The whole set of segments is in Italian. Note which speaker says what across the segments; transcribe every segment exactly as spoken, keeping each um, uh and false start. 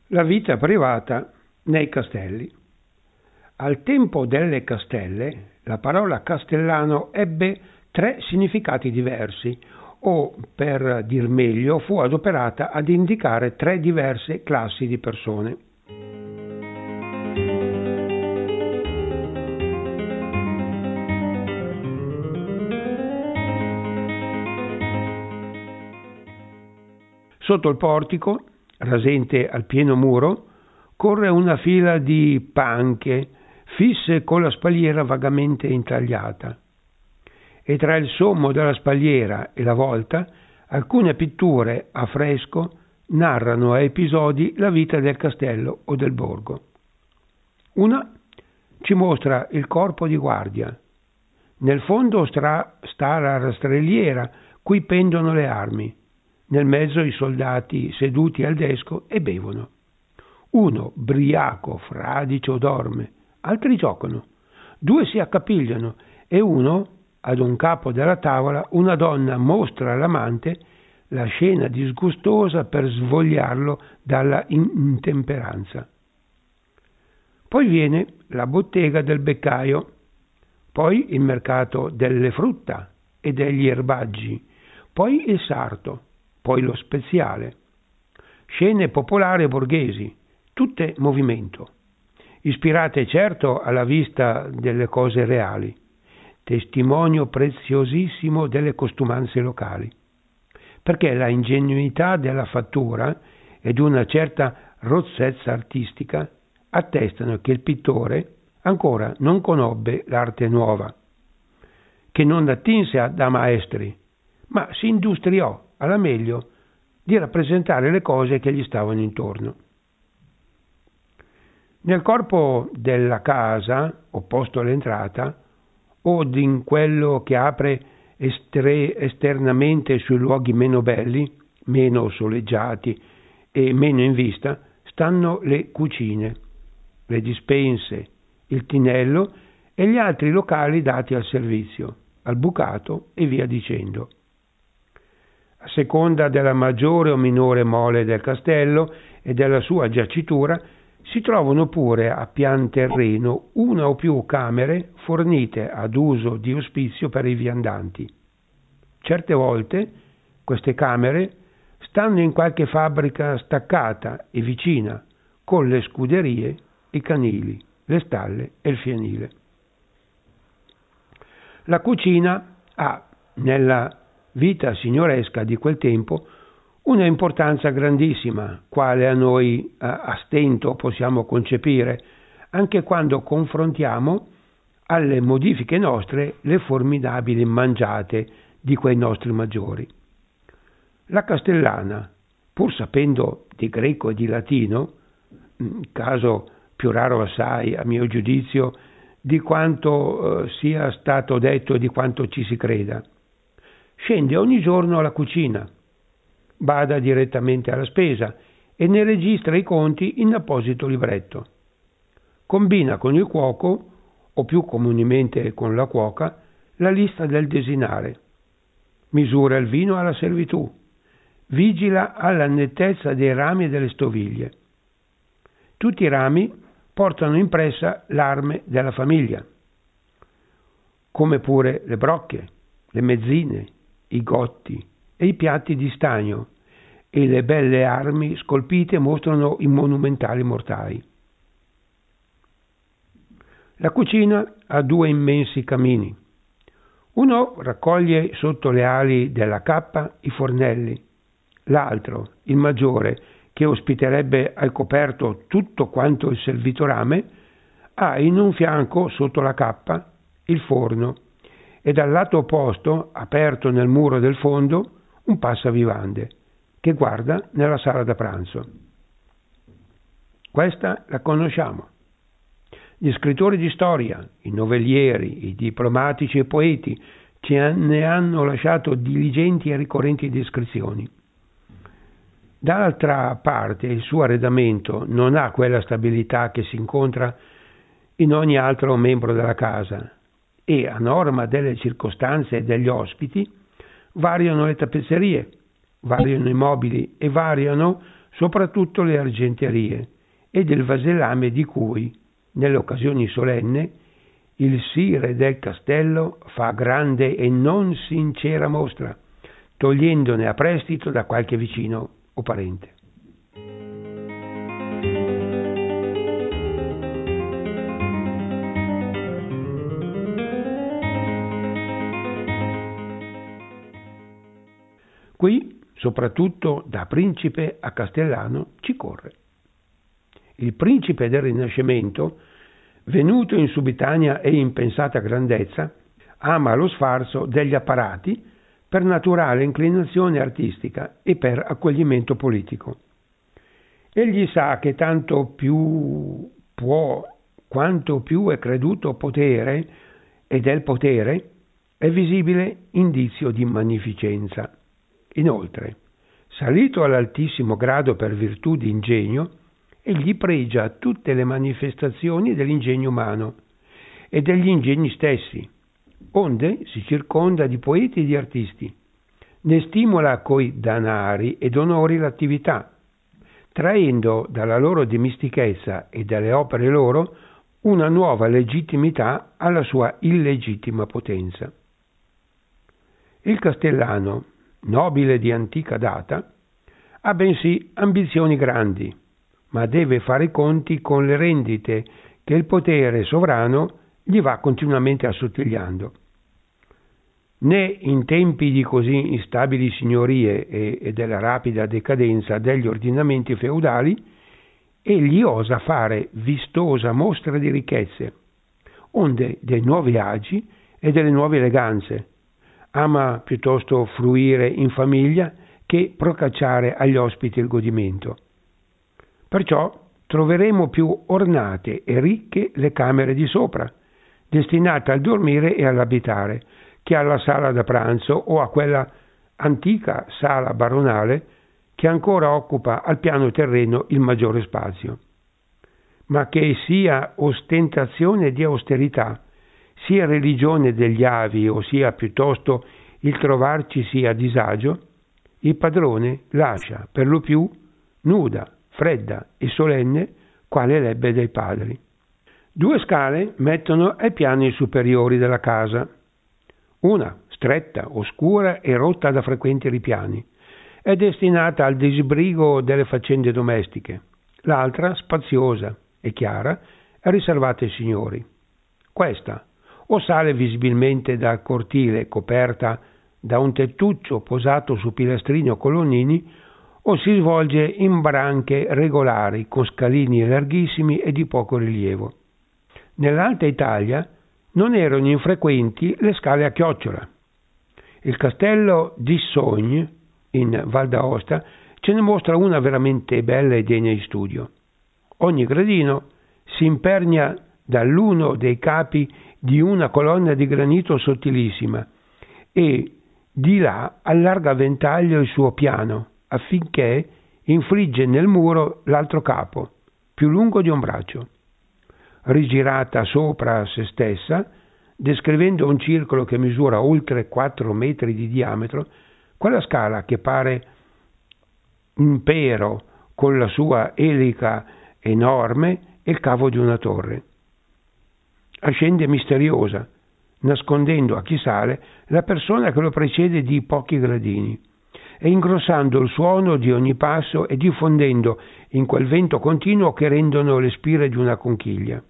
Speaker 1: La vita privata nei castelli. Al tempo delle castelle, la parola castellano ebbe tre significati diversi, o, per dir meglio, fu adoperata ad indicare tre diverse classi di persone. Sotto il portico, rasente al pieno muro, corre una fila di panche fisse con la spalliera vagamente intagliata, e tra il sommo della spalliera e la volta alcune pitture a fresco narrano a episodi la vita del castello o del borgo. Una ci mostra il corpo di guardia. Nel fondo sta, sta la rastrelliera cui pendono le armi. Nel mezzo i soldati seduti al desco e bevono. Uno, briaco, fradicio, dorme, altri giocano. Due si accapigliano e uno, ad un capo della tavola, una donna mostra all'amante la scena disgustosa per svogliarlo dalla intemperanza. Poi viene la bottega del beccaio, poi il mercato delle frutta e degli erbaggi, poi il sarto, poi lo speziale. Scene popolari e borghesi, tutte movimento, ispirate certo alla vista delle cose reali, testimonio preziosissimo delle costumanze locali, perché la ingenuità della fattura ed una certa rozzezza artistica attestano che il pittore ancora non conobbe l'arte nuova, che non attinse da maestri, ma si industriò alla meglio di rappresentare le cose che gli stavano intorno. Nel corpo della casa, opposto all'entrata, o in quello che apre estre- esternamente sui luoghi meno belli, meno soleggiati e meno in vista, stanno le cucine, le dispense, il tinello e gli altri locali dati al servizio, al bucato e via dicendo. A seconda della maggiore o minore mole del castello e della sua giacitura, si trovano pure a pian terreno una o più camere fornite ad uso di ospizio per i viandanti. Certe volte queste camere stanno in qualche fabbrica staccata e vicina, con le scuderie, i canili, le stalle e il fienile. La cucina ha, nella vita signoresca di quel tempo, una importanza grandissima, quale a noi a stento possiamo concepire, anche quando confrontiamo alle modifiche nostre le formidabili mangiate di quei nostri maggiori. La castellana, pur sapendo di greco e di latino, caso più raro assai a mio giudizio di quanto eh, sia stato detto e di quanto ci si creda, scende ogni giorno alla cucina, bada direttamente alla spesa e ne registra i conti in apposito libretto. Combina con il cuoco, o più comunemente con la cuoca, la lista del desinare. Misura il vino alla servitù. Vigila alla nettezza dei rami e delle stoviglie. Tutti i rami portano impressa l'arme della famiglia, come pure le brocche, le mezzine, i gotti e i piatti di stagno, e le belle armi scolpite mostrano i monumentali mortai. La cucina ha due immensi camini. Uno raccoglie sotto le ali della cappa i fornelli, l'altro, il maggiore, che ospiterebbe al coperto tutto quanto il servitorame, ha in un fianco, sotto la cappa, il forno e dal lato opposto, aperto nel muro del fondo, un passavivande che guarda nella sala da pranzo. Questa la conosciamo. Gli scrittori di storia, i novellieri, i diplomatici e poeti ci ne hanno lasciato diligenti e ricorrenti descrizioni. D'altra parte il suo arredamento non ha quella stabilità che si incontra in ogni altro membro della casa e, a norma delle circostanze e degli ospiti, variano le tappezzerie, variano i mobili e variano soprattutto le argenterie e del vasellame di cui, nelle occasioni solenni, il sire del castello fa grande e non sincera mostra, togliendone a prestito da qualche vicino o parente. Qui, soprattutto da principe a castellano, ci corre. Il principe del Rinascimento, venuto in subitanea e impensata grandezza, ama lo sfarzo degli apparati per naturale inclinazione artistica e per accoglimento politico. Egli sa che tanto più può, quanto più è creduto potere e del potere, è visibile indizio di magnificenza. Inoltre, salito all'altissimo grado per virtù di ingegno, egli pregia tutte le manifestazioni dell'ingegno umano e degli ingegni stessi, onde si circonda di poeti e di artisti, ne stimola coi danari ed onori l'attività, traendo dalla loro dimistichezza e dalle opere loro una nuova legittimità alla sua illegittima potenza. Il castellano, nobile di antica data, ha bensì ambizioni grandi, ma deve fare i conti con le rendite che il potere sovrano gli va continuamente assottigliando. Né in tempi di così instabili signorie e, e della rapida decadenza degli ordinamenti feudali, egli osa fare vistosa mostra di ricchezze, onde dei nuovi agi e delle nuove eleganze. Ama piuttosto fruire in famiglia che procacciare agli ospiti il godimento. Perciò troveremo più ornate e ricche le camere di sopra, destinate al dormire e all'abitare, che alla sala da pranzo o a quella antica sala baronale che ancora occupa al piano terreno il maggiore spazio. Ma che sia ostentazione di austerità, sia religione degli avi o sia piuttosto il trovarcisi a disagio, il padrone lascia per lo più nuda, fredda e solenne quale l'ebbe dei padri. Due scale mettono ai piani superiori della casa, una stretta, oscura e rotta da frequenti ripiani, è destinata al disbrigo delle faccende domestiche, l'altra spaziosa e chiara è riservata ai signori. Questa o sale visibilmente dal cortile coperta da un tettuccio posato su pilastrini o colonnini, o si svolge in branche regolari con scalini larghissimi e di poco rilievo. Nell'Alta Italia non erano infrequenti le scale a chiocciola. Il castello di Sogne, in Val d'Aosta, ce ne mostra una veramente bella e degna di studio. Ogni gradino si impernia dall'uno dei capi di una colonna di granito sottilissima e di là allarga a ventaglio il suo piano affinché infligge nel muro l'altro capo, più lungo di un braccio. Rigirata sopra se stessa, descrivendo un circolo che misura oltre quattro metri di diametro, quella scala che pare un pero con la sua elica enorme è il cavo di una torre. Ascende misteriosa, nascondendo a chi sale la persona che lo precede di pochi gradini, e ingrossando il suono di ogni passo e diffondendo in quel vento continuo che rendono le spire di una conchiglia.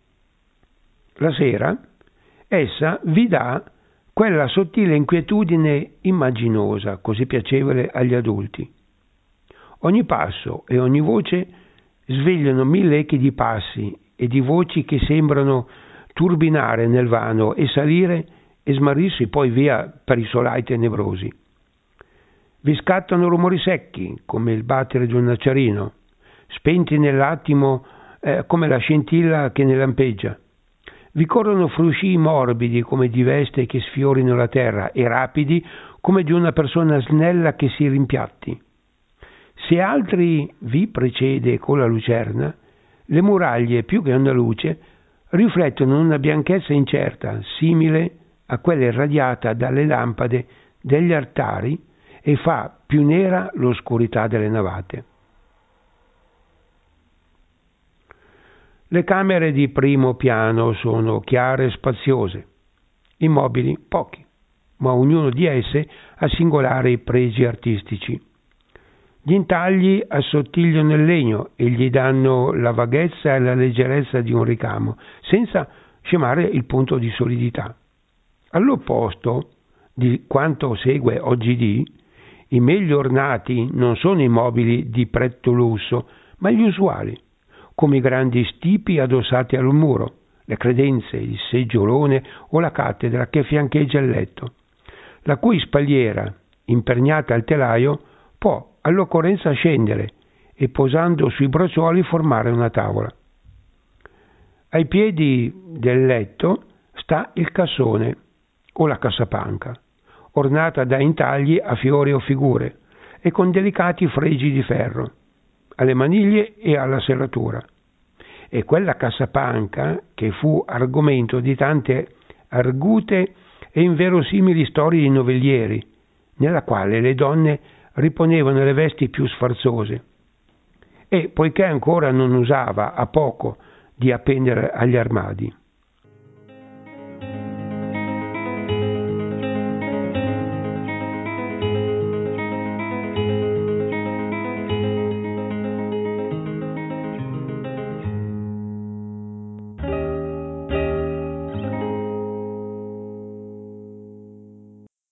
Speaker 1: La sera, essa vi dà quella sottile inquietudine immaginosa, così piacevole agli adulti. Ogni passo e ogni voce svegliano mille echi di passi e di voci che sembrano turbinare nel vano e salire e smarrirsi poi via per i solai tenebrosi. Vi scattano rumori secchi, come il battere di un acciarino, spenti nell'attimo eh, come la scintilla che ne lampeggia. Vi corrono fruscii morbidi come di veste che sfiorino la terra e rapidi come di una persona snella che si rimpiatti. Se altri vi precede con la lucerna, le muraglie, più che una luce, riflettono una bianchezza incerta, simile a quella irradiata dalle lampade degli altari, e fa più nera l'oscurità delle navate. Le camere di primo piano sono chiare e spaziose, i mobili pochi, ma ognuno di esse ha singolari pregi artistici. Gli intagli assottigliano il legno e gli danno la vaghezza e la leggerezza di un ricamo, senza scemare il punto di solidità. All'opposto di quanto segue oggidì, i meglio ornati non sono i mobili di pretto lusso, ma gli usuali, come i grandi stipi addossati al muro, le credenze, il seggiolone o la cattedra che fiancheggia il letto, la cui spalliera, imperniata al telaio, può all'occorrenza scendere e posando sui braccioli formare una tavola. Ai piedi del letto sta il cassone o la cassapanca, ornata da intagli a fiori o figure e con delicati fregi di ferro, alle maniglie e alla serratura. E quella cassapanca che fu argomento di tante argute e inverosimili storie di novellieri, nella quale le donne riponevano le vesti più sfarzose, e poiché ancora non usava a poco di appendere agli armadi.